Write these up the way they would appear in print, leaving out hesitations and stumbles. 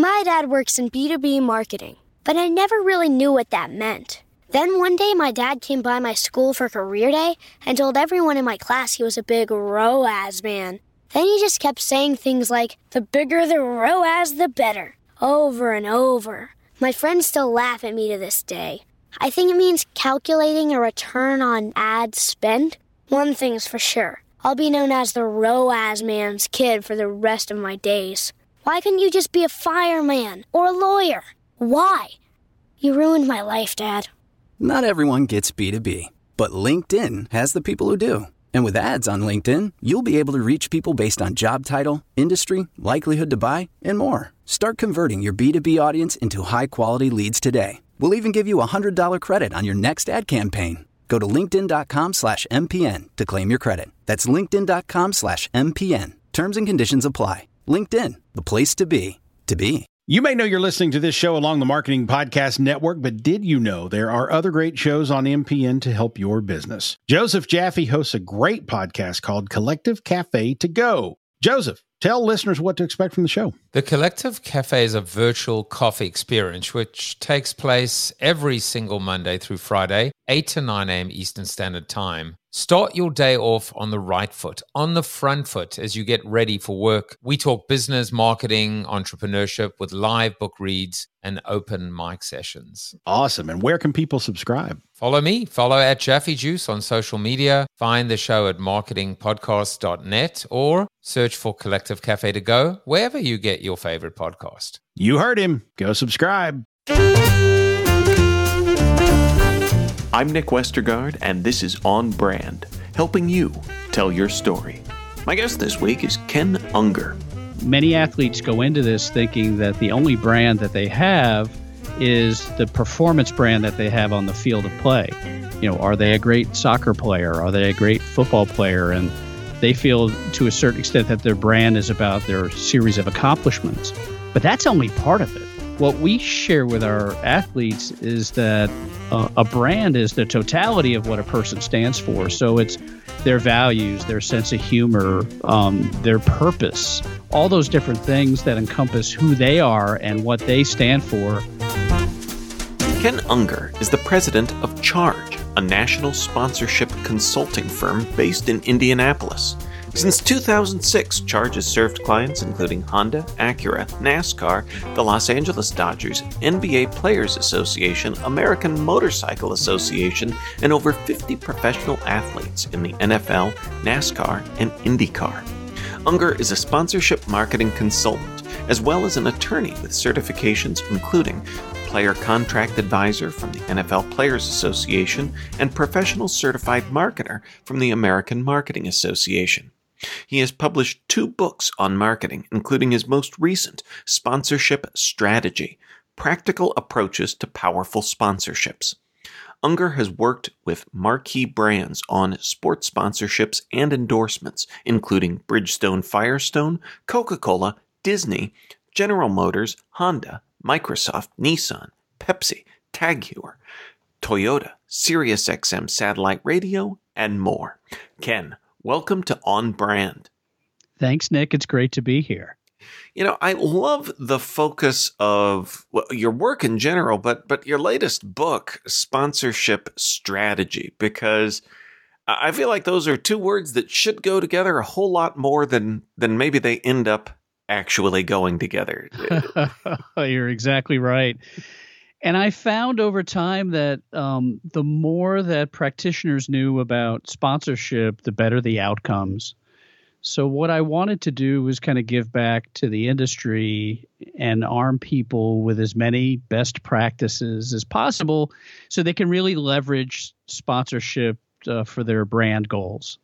My dad works in B2B marketing, but I never really knew what that meant. Then one day my dad came by my school for career day and told everyone in my class he was a big ROAS man. Then he just kept saying things like, the bigger the ROAS, the better, over and over. My friends still laugh at me to this day. I think it means calculating a return on ad spend. One thing's for sure, I'll be known as the ROAS man's kid for the rest of my days. Why couldn't you just be a fireman or a lawyer? Why? You ruined my life, Dad. Not everyone gets B2B, but LinkedIn has the people who do. And with ads on LinkedIn, you'll be able to reach people based on job title, industry, likelihood to buy, and more. Start converting your B2B audience into high-quality leads today. We'll even give you a $100 credit on your next ad campaign. Go to linkedin.com/MPN to claim your credit. That's linkedin.com/MPN. Terms and conditions apply. LinkedIn, the place to be, to be. You may know you're listening to this show along the Marketing Podcast Network, but did you know there are other great shows on MPN to help your business? Joseph Jaffe hosts a great podcast called Collective Cafe to Go. Joseph, tell listeners what to expect from the show. The Collective Cafe is a virtual coffee experience which takes place every single Monday through Friday, 8 to 9 a.m. Eastern Standard Time. Start your day off on the right foot, on the front foot as you get ready for work. We talk business, marketing, entrepreneurship with live book reads and open mic sessions. Awesome. And where can people subscribe? Follow me. Follow at Jaffe Juice on social media. Find the show at marketingpodcast.net or search for Collective Cafe to Go wherever you get your favorite podcast. You heard him. Go subscribe. I'm Nick Westergaard, and this is On Brand, helping you tell your story. My guest this week is Ken Unger. Many athletes go into this thinking that the only brand that they have is the performance brand that they have on the field of play. You know, are they a great soccer player? Are they a great football player? And they feel to a certain extent that their brand is about their series of accomplishments. But that's only part of it. What we share with our athletes is that a brand is the totality of what a person stands for. So it's their values, their sense of humor, their purpose, all those different things that encompass who they are and what they stand for. Ken Unger is the president of Charge, a national sponsorship consulting firm based in Indianapolis. Since 2006, Charge has served clients including Honda, Acura, NASCAR, the Los Angeles Dodgers, NBA Players Association, American Motorcycle Association, and over 50 professional athletes in the NFL, NASCAR, and IndyCar. Unger is a sponsorship marketing consultant, as well as an attorney with certifications including Player Contract Advisor from the NFL Players Association and Professional Certified Marketer from the American Marketing Association. He has published 2 books on marketing, including his most recent, Sponsorship Strategy: Practical Approaches to Powerful Sponsorships. Unger has worked with marquee brands on sports sponsorships and endorsements, including Bridgestone Firestone, Coca-Cola, Disney, General Motors, Honda, Microsoft, Nissan, Pepsi, Tag Heuer, Toyota, SiriusXM Satellite Radio, and more. Ken, welcome to On Brand. Thanks, Nick. It's great to be here. You know, I love the focus of your work in general, but your latest book, Sponsorship Strategy, because I feel like those are 2 words that should go together a whole lot more than maybe they end up actually going together. You're exactly right. And I found over time that the more that practitioners knew about sponsorship, the better the outcomes. So what I wanted to do was kind of give back to the industry and arm people with as many best practices as possible so they can really leverage sponsorship for their brand goals.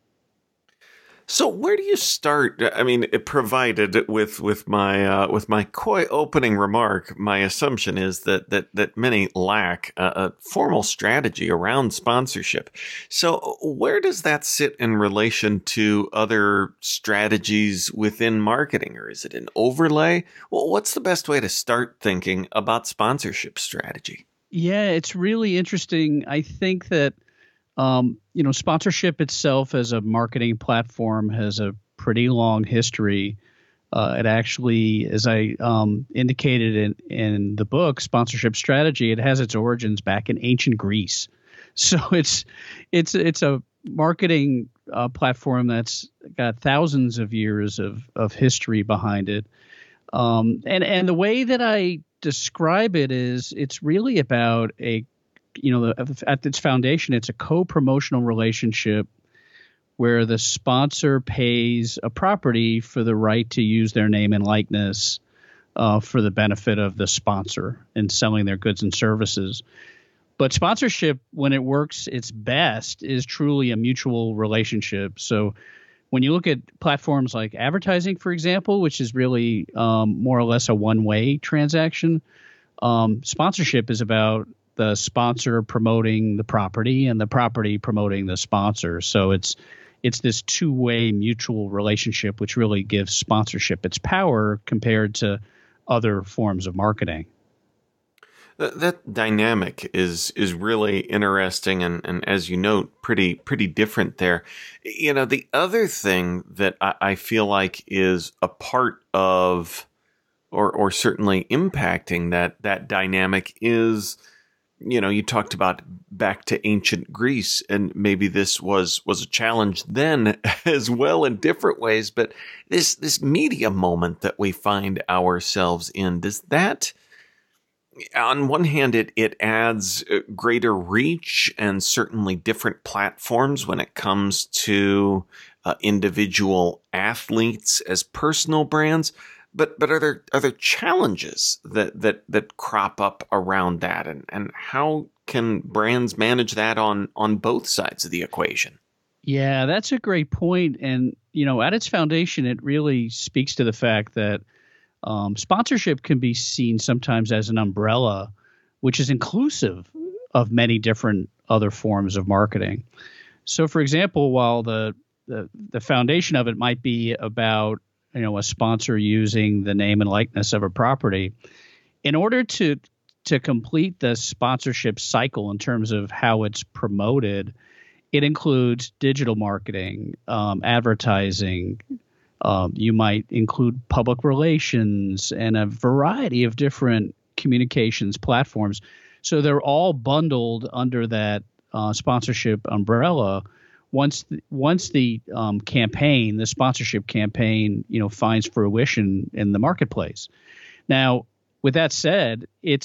So where do you start? I mean, provided with my coy opening remark, my assumption is that many lack a formal strategy around sponsorship. So where does that sit in relation to other strategies within marketing, or is it an overlay? Well, what's the best way to start thinking about sponsorship strategy? Yeah, it's really interesting. I think that sponsorship itself as a marketing platform has a pretty long history. It actually, as I indicated in the book, Sponsorship Strategy, it has its origins back in ancient Greece. So it's a marketing platform that's got thousands of years of history behind it. And the way that I describe it is it's really about at its foundation, it's a co-promotional relationship where the sponsor pays a property for the right to use their name and likeness for the benefit of the sponsor in selling their goods and services. But sponsorship, when it works its best, is truly a mutual relationship. So when you look at platforms like advertising, for example, which is really more or less a one-way transaction, sponsorship is about the sponsor promoting the property and the property promoting the sponsor. So it's this two-way mutual relationship, which really gives sponsorship its power compared to other forms of marketing. That dynamic is really interesting and as you note, pretty different there. The other thing that I feel like is a part of or certainly impacting that dynamic is, you talked about back to ancient Greece, and maybe this was a challenge then as well in different ways, but this media moment that we find ourselves in, does that, on one hand, it adds greater reach and certainly different platforms when it comes to individual athletes as personal brands. But are there challenges that crop up around that, and how can brands manage that on both sides of the equation? Yeah, that's a great point. And at its foundation, it really speaks to the fact that sponsorship can be seen sometimes as an umbrella, which is inclusive of many different other forms of marketing. So, for example, while the foundation of it might be about a sponsor using the name and likeness of a property, in order to complete the sponsorship cycle in terms of how it's promoted, it includes digital marketing, advertising. You might include public relations and a variety of different communications platforms. So they're all bundled under that sponsorship umbrella. Once the campaign, the sponsorship campaign, finds fruition in the marketplace. Now, with that said, it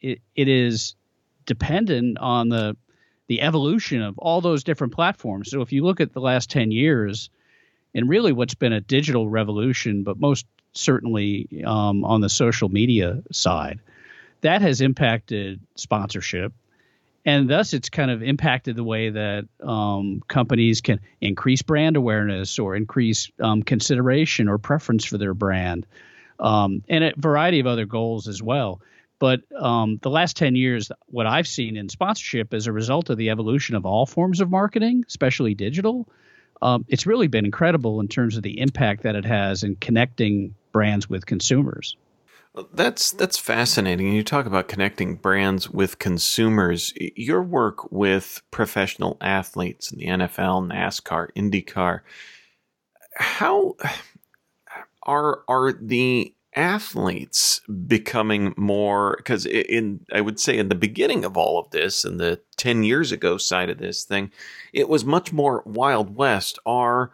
is dependent on the evolution of all those different platforms. So if you look at the last 10 years, and really what's been a digital revolution, but most certainly on the social media side, that has impacted sponsorship. And thus it's kind of impacted the way that companies can increase brand awareness or increase consideration or preference for their brand, and a variety of other goals as well. But the last 10 years, what I've seen in sponsorship as a result of the evolution of all forms of marketing, especially digital, it's really been incredible in terms of the impact that it has in connecting brands with consumers. That's fascinating. You talk about connecting brands with consumers. Your work with professional athletes in the NFL, NASCAR, IndyCar, how are the athletes becoming more, because I would say in the beginning of all of this, in the 10 years ago side of this thing, it was much more Wild West. Are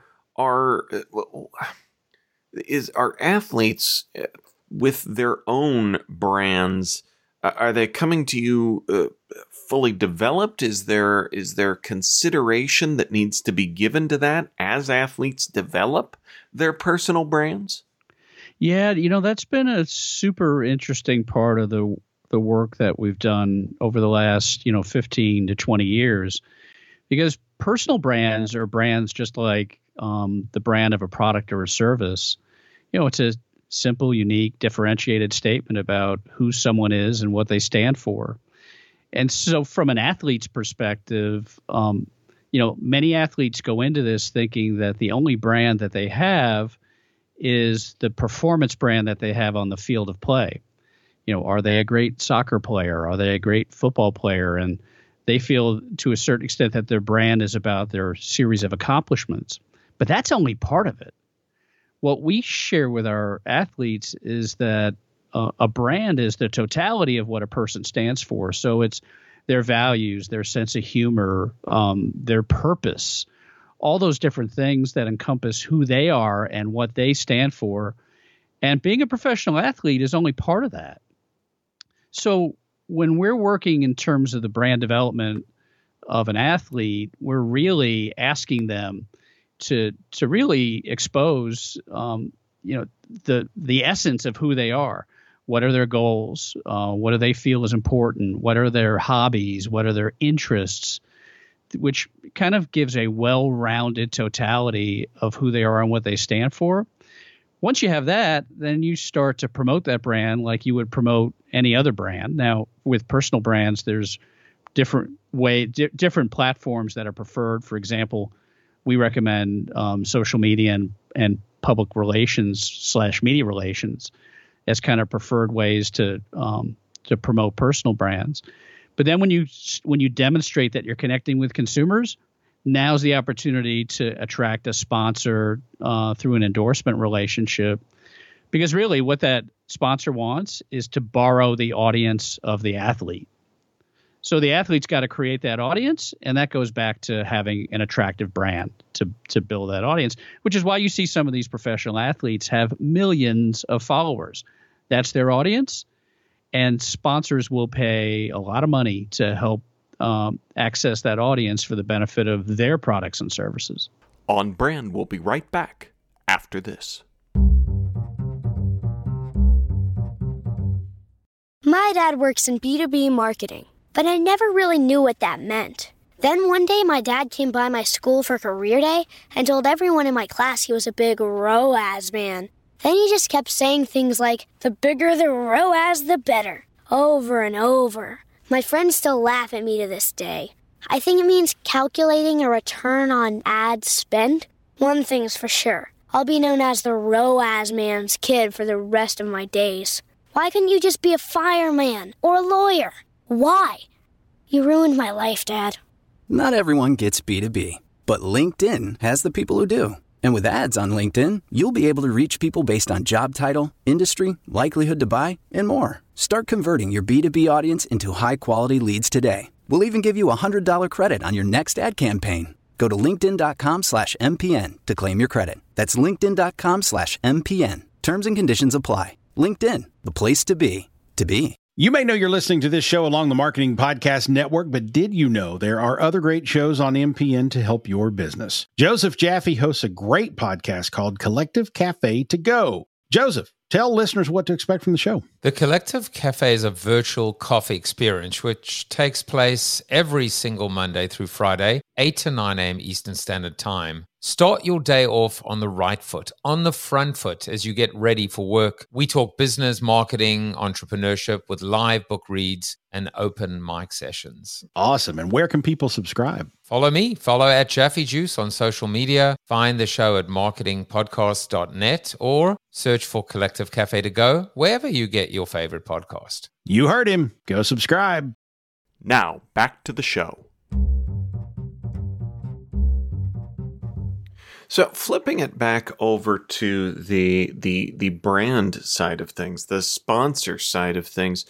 athletes with their own brands, are they coming to you fully developed? Is there consideration that needs to be given to that as athletes develop their personal brands? Yeah, that's been a super interesting part of the work that we've done over the last, 15 to 20 years, because personal brands are brands just like the brand of a product or a service. It's a simple, unique, differentiated statement about who someone is and what they stand for. And so from an athlete's perspective, many athletes go into this thinking that the only brand that they have is the performance brand that they have on the field of play. Are they a great soccer player? Are they a great football player? And they feel to a certain extent that their brand is about their series of accomplishments. But that's only part of it. what we share with our athletes is that a brand is the totality of what a person stands for. So it's their values, their sense of humor, their purpose, all those different things that encompass who they are and what they stand for. And being a professional athlete is only part of that. So when we're working in terms of the brand development of an athlete, we're really asking them to really expose, the essence of who they are. What are their goals? What do they feel is important? What are their hobbies? What are their interests? Which kind of gives a well-rounded totality of who they are and what they stand for. Once you have that, then you start to promote that brand like you would promote any other brand. Now, with personal brands, there's different platforms that are preferred. For example, we recommend social media and public relations / media relations as kind of preferred ways to promote personal brands. But then when you demonstrate that you're connecting with consumers, now's the opportunity to attract a sponsor through an endorsement relationship. Because really what that sponsor wants is to borrow the audience of the athlete. So the athlete's got to create that audience, and that goes back to having an attractive brand to build that audience, which is why you see some of these professional athletes have millions of followers. That's their audience, and sponsors will pay a lot of money to help access that audience for the benefit of their products and services. On Brand will be right back after this. My dad works in B2B marketing, but I never really knew what that meant. Then one day my dad came by my school for career day and told everyone in my class he was a big ROAS man. Then he just kept saying things like, the bigger the ROAS, the better, over and over. My friends still laugh at me to this day. I think it means calculating a return on ad spend. One thing's for sure, I'll be known as the ROAS man's kid for the rest of my days. Why couldn't you just be a fireman or a lawyer? Why? You ruined my life, Dad. Not everyone gets B2B, but LinkedIn has the people who do. And with ads on LinkedIn, you'll be able to reach people based on job title, industry, likelihood to buy, and more. Start converting your B2B audience into high-quality leads today. We'll even give you a $100 credit on your next ad campaign. Go to linkedin.com/MPN to claim your credit. That's linkedin.com/MPN. Terms and conditions apply. LinkedIn, the place to be, to be. You may know you're listening to this show along the Marketing Podcast Network, but did you know there are other great shows on MPN to help your business? Joseph Jaffe hosts a great podcast called Collective Cafe to Go. Joseph, tell listeners what to expect from the show. The Collective Cafe is a virtual coffee experience which takes place every single Monday through Friday, 8 to 9 a.m. Eastern Standard Time. Start your day off on the right foot, on the front foot as you get ready for work. We talk business, marketing, entrepreneurship with live book reads and open mic sessions. Awesome. And where can people subscribe? Follow me. Follow at Jaffe Juice on social media. Find the show at marketingpodcast.net or search for Collective Cafe to Go wherever you get your favorite podcast. You heard him. Go subscribe. Now, back to the show. So flipping it back over to the brand side of things, the sponsor side of things,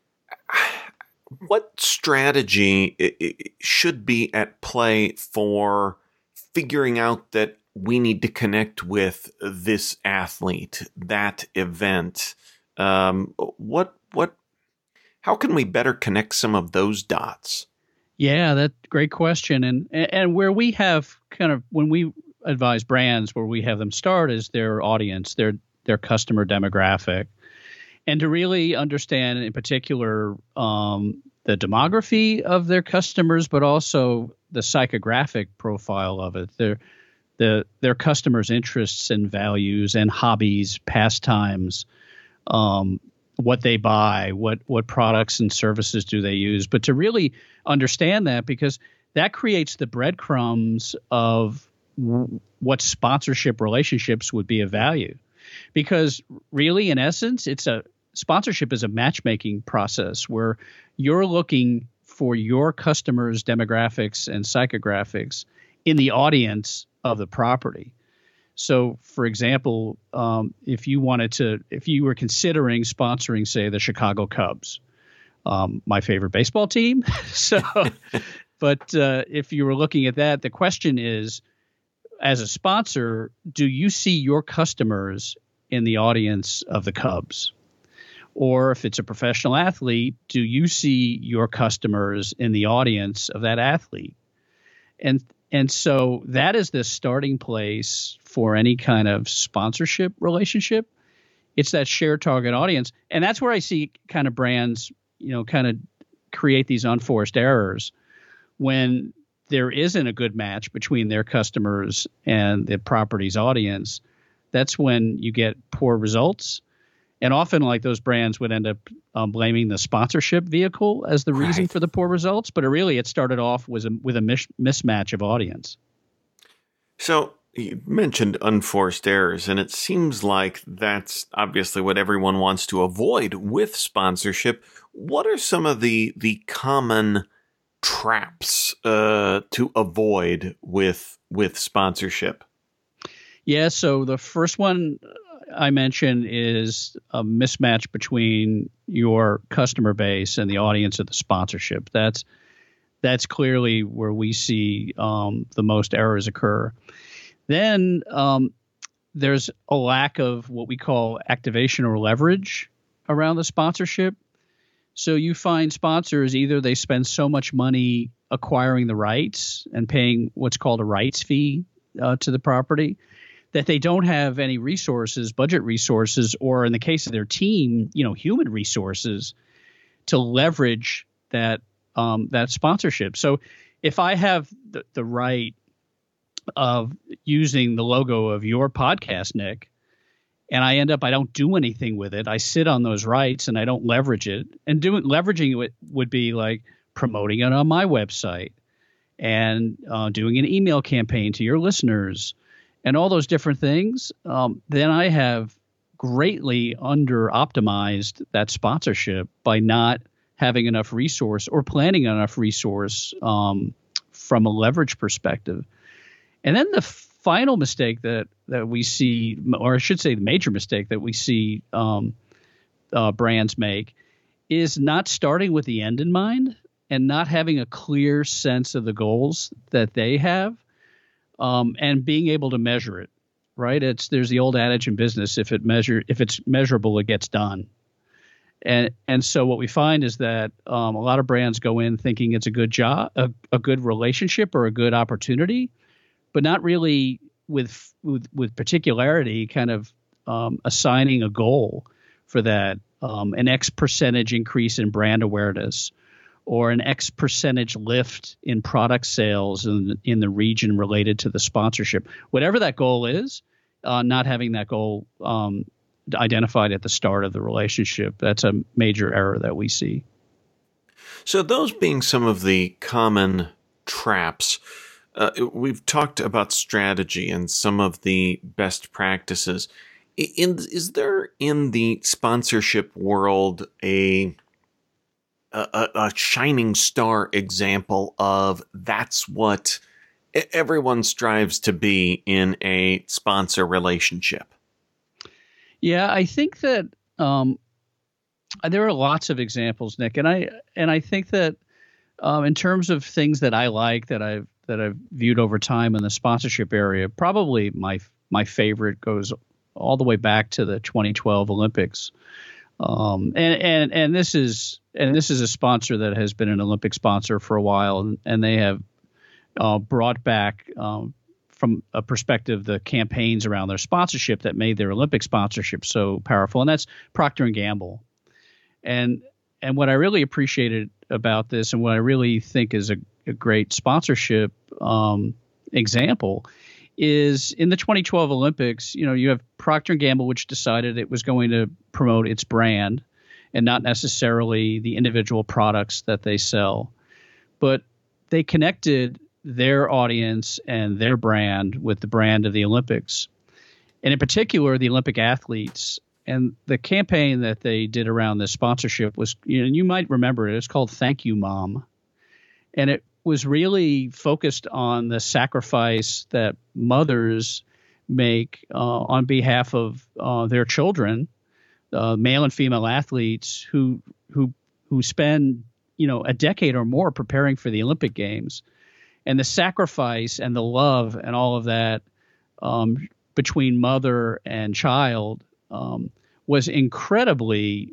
what strategy should be at play for figuring out that we need to connect with this athlete, that event? How can we better connect some of those dots? Yeah, that's a great question. And where we have kind of, when we advise brands, where we have them start is their audience, their customer demographic, and to really understand in particular the demography of their customers, but also the psychographic profile of it, their customers' interests and values and hobbies, pastimes, what they buy, what products and services do they use, but to really understand that, because that creates the breadcrumbs of what sponsorship relationships would be of value. Because really, in essence, sponsorship is a matchmaking process where you're looking for your customers' demographics and psychographics in the audience of the property. So, for example, if you were considering sponsoring, say, the Chicago Cubs, my favorite baseball team. But if you were looking at that, the question is, as a sponsor, do you see your customers in the audience of the Cubs? Or if it's a professional athlete, do you see your customers in the audience of that athlete? And so that is the starting place for any kind of sponsorship relationship. It's that shared target audience. And that's where I see kind of brands, kind of create these unforced errors when there isn't a good match between their customers and the property's audience. That's when you get poor results. And often, like, those brands would end up blaming the sponsorship vehicle as the reason for the poor results. But it started off with a mismatch of audience. So you mentioned unforced errors, and it seems like that's obviously what everyone wants to avoid with sponsorship. What are some of the common traps to avoid with sponsorship? Yeah, so the first one I mentioned is a mismatch between your customer base and the audience of the sponsorship. That's clearly where we see the most errors occur. Then there's a lack of what we call activation or leverage around the sponsorship. So you find sponsors, either they spend so much money acquiring the rights and paying what's called a rights fee to the property, that they don't have any resources, budget resources, or in the case of their team, human resources to leverage that sponsorship. So if I have the right of using the logo of your podcast, Nick, and I don't do anything with it, I sit on those rights and I don't leverage it. And leveraging it would be like promoting it on my website and doing an email campaign to your listeners and all those different things. Then I have greatly under optimized that sponsorship by not having enough resource or planning enough resource from a leverage perspective. And then the final mistake that we see, or I should say the major mistake that we see brands make, is not starting with the end in mind and not having a clear sense of the goals that they have, and being able to measure it. Right? There's the old adage in business: if it's measurable, it gets done. And so what we find is that a lot of brands go in thinking it's a good job, a good relationship, or a good opportunity, but not really with particularity, kind of assigning a goal for that, an X percentage increase in brand awareness, or an X percentage lift in product sales in the region related to the sponsorship. Whatever that goal is, not having that goal identified at the start of the relationship, that's a major error that we see. So those being some of the common traps, we've talked about strategy and some of the best practices. Is there in the sponsorship world a shining star example of that's what everyone strives to be in a sponsor relationship? Yeah, I think that there are lots of examples, Nick, and I think that in terms of things that I like that I've viewed over time in the sponsorship area, probably my favorite goes all the way back to the 2012 Olympics. And this is a sponsor that has been an Olympic sponsor for a while, and they have brought back from a perspective the campaigns around their sponsorship that made their Olympic sponsorship so powerful, and that's Procter & Gamble. And what I really appreciated about this, and what I really think is a great sponsorship example, is in the 2012 Olympics, you have Procter & Gamble, which decided it was going to promote its brand and not necessarily the individual products that they sell. But they connected their audience and their brand with the brand of the Olympics, and in particular, the Olympic athletes. And the campaign that they did around this sponsorship was, you might remember it, it's called Thank You, Mom. And it was really focused on the sacrifice that mothers make on behalf of their children, male and female athletes who spend a decade or more preparing for the Olympic Games, and the sacrifice and the love and all of that between mother and child was incredibly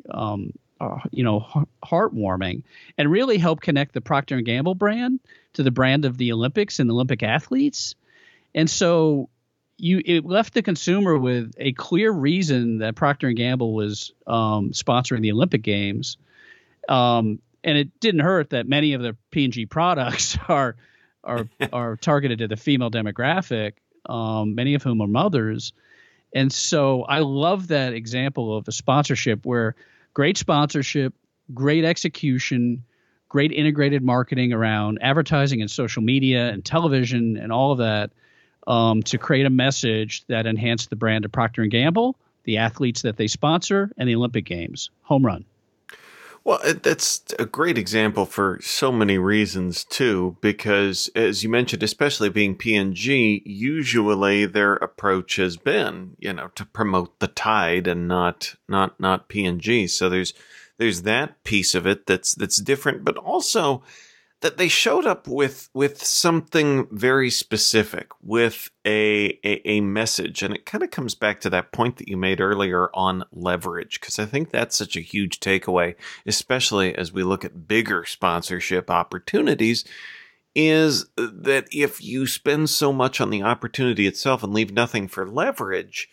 heartwarming, and really helped connect the Procter & Gamble brand to the brand of the Olympics and Olympic athletes. And so it left the consumer with a clear reason that Procter & Gamble was sponsoring the Olympic Games. And it didn't hurt that many of the P&G products are targeted to the female demographic, many of whom are mothers. And so I love that example of a sponsorship where great sponsorship, great execution, great integrated marketing around advertising and social media and television and all of that to create a message that enhanced the brand of Procter & Gamble, the athletes that they sponsor, and the Olympic Games. Home run. Well, that's a great example for so many reasons, too, because, as you mentioned, especially being P&G, usually their approach has been, to promote the Tide and not P&G. So there's that piece of it that's different, but also that they showed up with something very specific, with a message. And it kind of comes back to that point that you made earlier on leverage, because I think that's such a huge takeaway, especially as we look at bigger sponsorship opportunities, is that if you spend so much on the opportunity itself and leave nothing for leverage,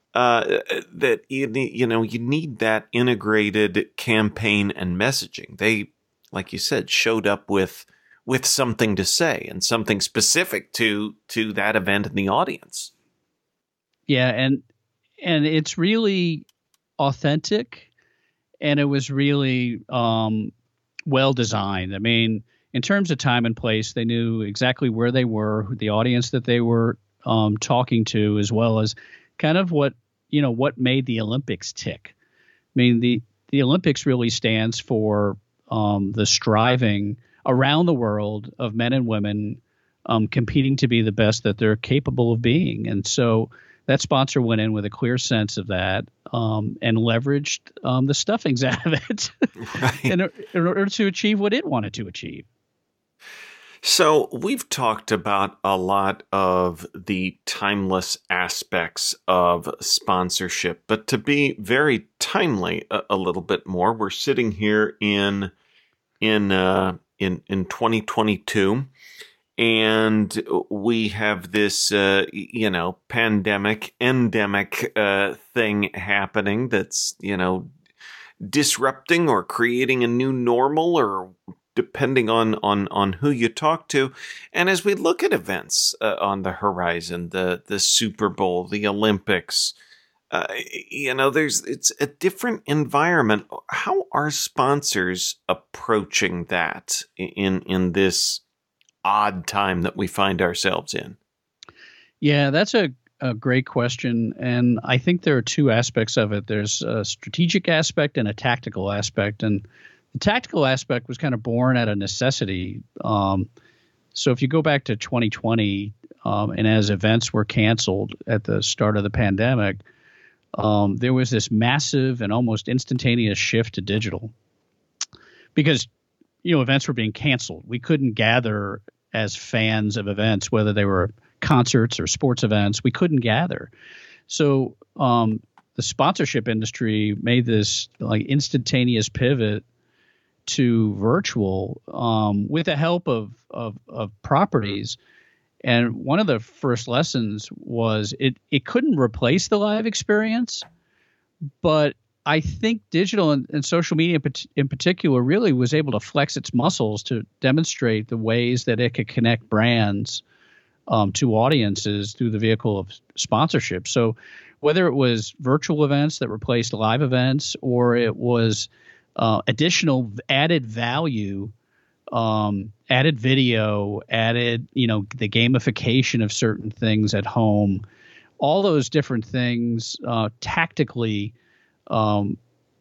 that you need that integrated campaign and messaging. They, like you said, showed up with something to say and something specific to that event and the audience. Yeah, and it's really authentic, and it was really well designed. I mean, in terms of time and place, they knew exactly where they were, the audience that they were talking to, as well as kind of what made the Olympics tick. I mean, the Olympics really stands for the striving around the world of men and women competing to be the best that they're capable of being. And so that sponsor went in with a clear sense of that and leveraged the stuffings out of it right. in order to achieve what it wanted to achieve. So we've talked about a lot of the timeless aspects of sponsorship, but to be very timely a little bit more, we're sitting here in 2022, and we have this pandemic, endemic thing happening that's disrupting or creating a new normal, or depending on who you talk to. And as we look at events on the horizon, the Super Bowl, the Olympics, it's a different environment. How are sponsors approaching that in this odd time that we find ourselves in? Yeah, that's a great question. And I think there are two aspects of it. There's a strategic aspect and a tactical aspect. And the tactical aspect was kind of born out of necessity. So if you go back to 2020, and as events were canceled at the start of the pandemic, there was this massive and almost instantaneous shift to digital because, events were being canceled. We couldn't gather as fans of events, whether they were concerts or sports events. We couldn't gather. So the sponsorship industry made this instantaneous pivot to virtual with the help of properties. And one of the first lessons was it couldn't replace the live experience, but I think digital and social media in particular really was able to flex its muscles to demonstrate the ways that it could connect brands to audiences through the vehicle of sponsorship. So whether it was virtual events that replaced live events, or it was additional added value, added video, added, the gamification of certain things at home, all those different things tactically, the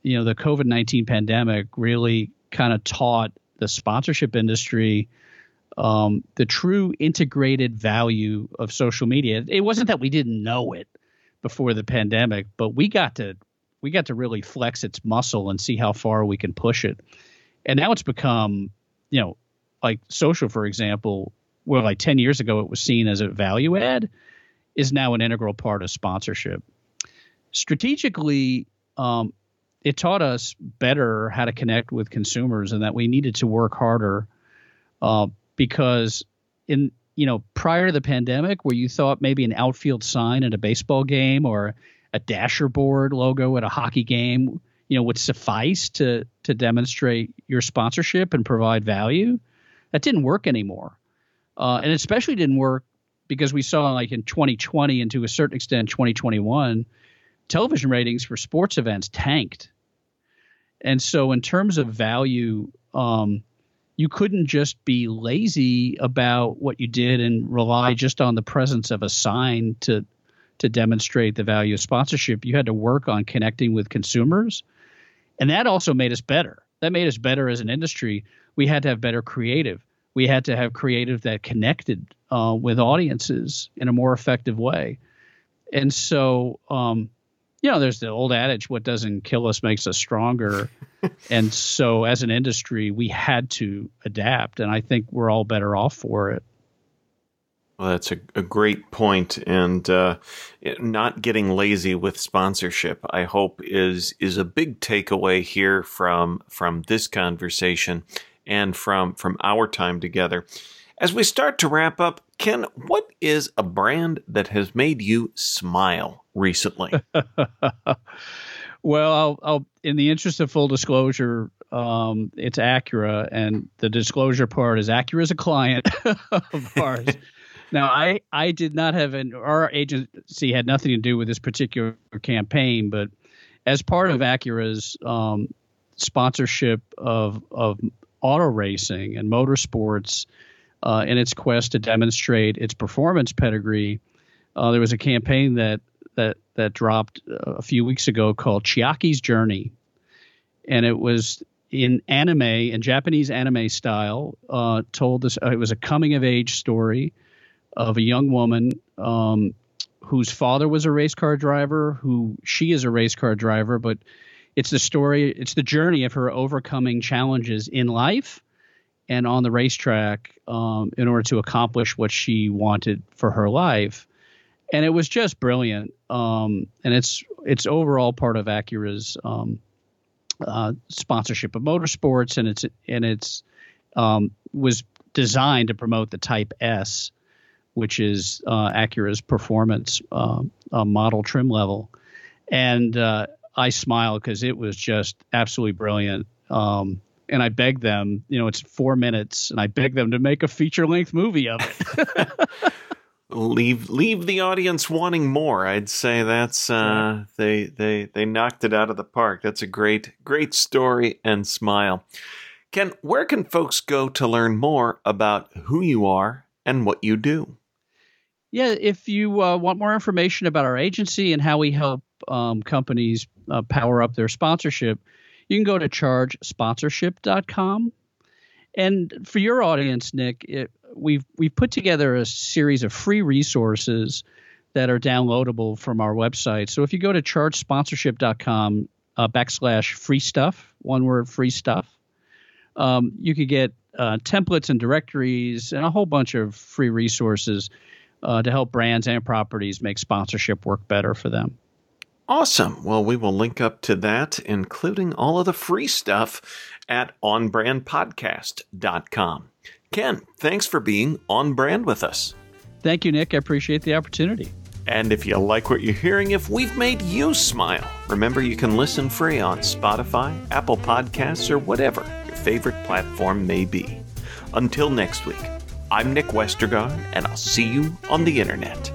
COVID-19 pandemic really kind of taught the sponsorship industry the true integrated value of social media. It wasn't that we didn't know it before the pandemic, but we got to really flex its muscle and see how far we can push it. And now it's become, like social, for example, where like 10 years ago it was seen as a value add, is now an integral part of sponsorship. Strategically, it taught us better how to connect with consumers, and that we needed to work harder because prior to the pandemic, where you thought maybe an outfield sign at a baseball game or a dasher board logo at a hockey game, would suffice to demonstrate your sponsorship and provide value, that didn't work anymore. And especially didn't work because we saw, like in 2020 and to a certain extent 2021, television ratings for sports events tanked. And so in terms of value, you couldn't just be lazy about what you did and rely just on the presence of a sign to demonstrate the value of sponsorship. You had to work on connecting with consumers. And that also made us better. That made us better as an industry. We had to have better creative. We had to have creative that connected with audiences in a more effective way. And so, there's the old adage, what doesn't kill us makes us stronger. And so as an industry, we had to adapt. And I think we're all better off for it. Well, that's a great point. And not getting lazy with sponsorship, I hope, is a big takeaway here from this conversation and from our time together. As we start to wrap up, Ken, what is a brand that has made you smile recently? Well, I'll in the interest of full disclosure, it's Acura, and the disclosure part is Acura is a client of ours. Now, I did not have our agency had nothing to do with this particular campaign, but as part of Acura's sponsorship of auto racing and motorsports in its quest to demonstrate its performance pedigree, there was a campaign that dropped a few weeks ago called Chiaki's Journey. And it was in Japanese anime style, told this, it was a coming of age story of a young woman whose father was a race car driver, she is a race car driver, but it's the journey of her overcoming challenges in life and on the racetrack in order to accomplish what she wanted for her life. And it was just brilliant. And it's overall part of Acura's sponsorship of motorsports, and it's was designed to promote the Type S, which is Acura's performance model trim level. And I smiled because it was just absolutely brilliant. And I begged them, it's 4 minutes, and I begged them to make a feature-length movie of it. Leave the audience wanting more. I'd say that's they knocked it out of the park. That's a great story and smile. Ken, where can folks go to learn more about who you are and what you do? Yeah, if you want more information about our agency and how we help companies power up their sponsorship, you can go to chargesponsorship.com. And for your audience, Nick, we've put together a series of free resources that are downloadable from our website. So if you go to chargesponsorship.com /free stuff, one word, free stuff, you could get templates and directories and a whole bunch of free resources to help brands and properties make sponsorship work better for them. Awesome. Well, we will link up to that, including all of the free stuff at onbrandpodcast.com. Ken, thanks for being on brand with us. Thank you, Nick. I appreciate the opportunity. And if you like what you're hearing, if we've made you smile, remember you can listen free on Spotify, Apple Podcasts, or whatever your favorite platform may be. Until next week, I'm Nick Westergaard, and I'll see you on the internet.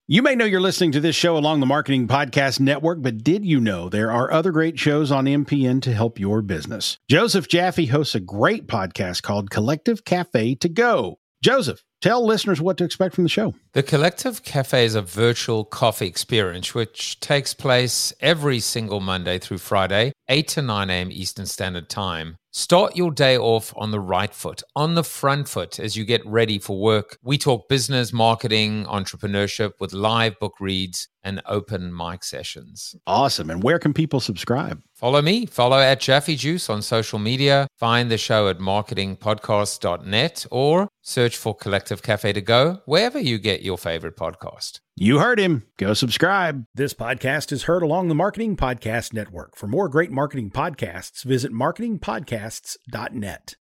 You may know you're listening to this show along the Marketing Podcast Network, but did you know there are other great shows on MPN to help your business? Joseph Jaffe hosts a great podcast called Collective Cafe to Go. Joseph, tell listeners what to expect from the show. The Collective Cafe is a virtual coffee experience which takes place every single Monday through Friday, 8 to 9 a.m. Eastern Standard Time. Start your day off on the right foot, on the front foot as you get ready for work. We talk business, marketing, entrepreneurship with live book reads and open mic sessions. Awesome. And where can people subscribe? Follow me. Follow at Jaffe Juice on social media. Find the show at marketingpodcast.net or search for Collective Cafe to Go wherever you get your favorite podcast. You heard him. Go subscribe. This podcast is heard along the Marketing Podcast Network. For more great marketing podcasts, visit marketingpodcasts.net.